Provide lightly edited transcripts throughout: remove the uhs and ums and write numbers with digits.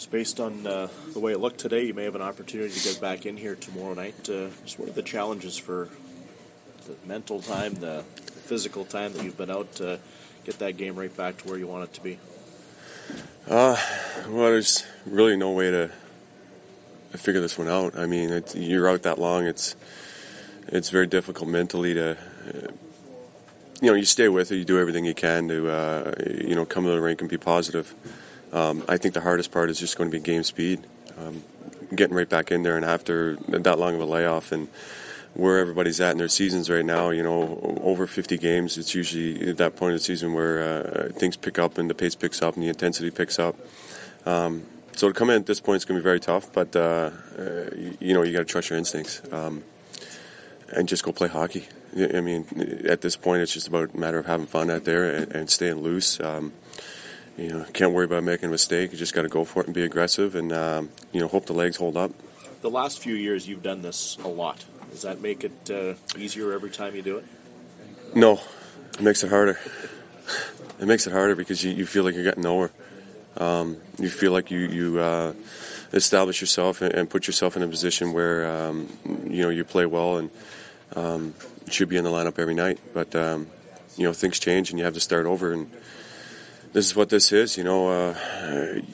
Just based on the way it looked today, you may have an opportunity to get back in here tomorrow night. Just what are the challenges for the mental time, the physical time that you've been out to get that game right back to where you want it to be? Well, there's really no way to figure this one out. I mean, you're out that long. It's very difficult mentally to, you stay with it. You do everything you can to, come to the rink and be positive. I think the hardest part is just going to be game speed, getting right back in there, and after that long of a layoff and where everybody's at in their seasons right now, over 50 games, it's usually at that point of the season where things pick up and the pace picks up and the intensity picks up. So to come in at this point is going to be very tough, but, you got to trust your instincts and just go play hockey. I mean, at this point, it's just about a matter of having fun out there and staying loose. Can't worry about making a mistake. You just got to go for it and be aggressive and, hope the legs hold up. The last few years, you've done this a lot. Does that make it easier every time you do it? No, it makes it harder. It makes it harder because you feel like you're getting nowhere. You feel like you establish yourself and put yourself in a position where, you play well and should be in the lineup every night. But, things change and you have to start over. And this is what this is, the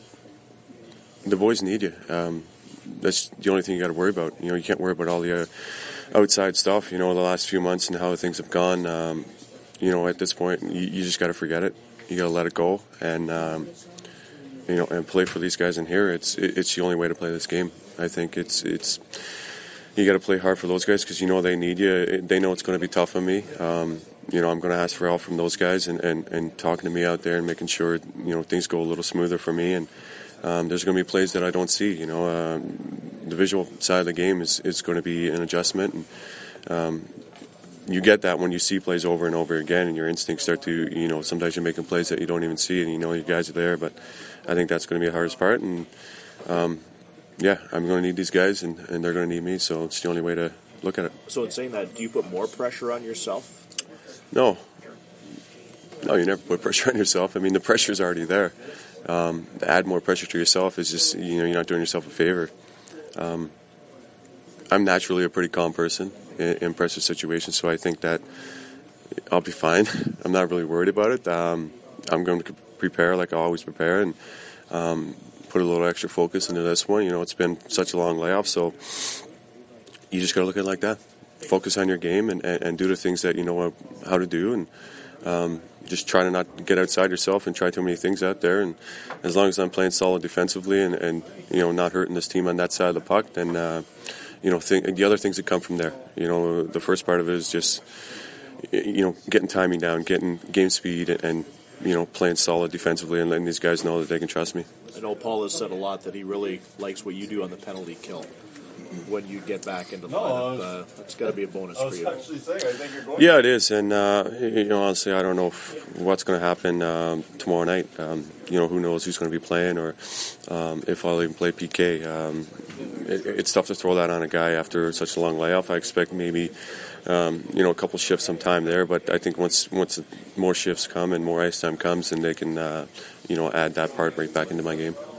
boys need you. That's the only thing you got to worry about. You can't worry about all the outside stuff, the last few months and how things have gone. At this point, you just got to forget it. You got to let it go and, and play for these guys in here. It's the only way to play this game. I think it's you got to play hard for those guys because they need you. They know it's going to be tough on me. I'm going to ask for help from those guys and talking to me out there and making sure, things go a little smoother for me. And there's going to be plays that I don't see. The visual side of the game is going to be an adjustment. And you get that when you see plays over and over again and your instincts start to, sometimes you're making plays that you don't even see and your guys are there. But I think that's going to be the hardest part. And, I'm going to need these guys and they're going to need me. So it's the only way to look at it. So in saying that, do you put more pressure on yourself? No, you never put pressure on yourself. I mean, the pressure's already there. To add more pressure to yourself is just, you're not doing yourself a favor. I'm naturally a pretty calm person in pressure situations, so I think that I'll be fine. I'm not really worried about it. I'm going to prepare like I always prepare and put a little extra focus into this one. It's been such a long layoff, so you just got to look at it like that. Focus on your game and do the things that you know how to do, and just try to not get outside yourself and try too many things out there. And as long as I'm playing solid defensively and not hurting this team on that side of the puck, then the other things that come from there. The first part of it is just getting timing down, getting game speed, and playing solid defensively and letting these guys know that they can trust me. I know Paul has said a lot that he really likes what you do on the penalty kill. When you get back into the lineup, that's got to be a bonus for you. Yeah, it is, and honestly, I don't know what's going to happen tomorrow night. Who knows who's going to be playing, or if I'll even play PK. It's tough to throw that on a guy after such a long layoff. I expect maybe a couple shifts sometime there, but I think once more shifts come and more ice time comes, then they can add that part right back into my game.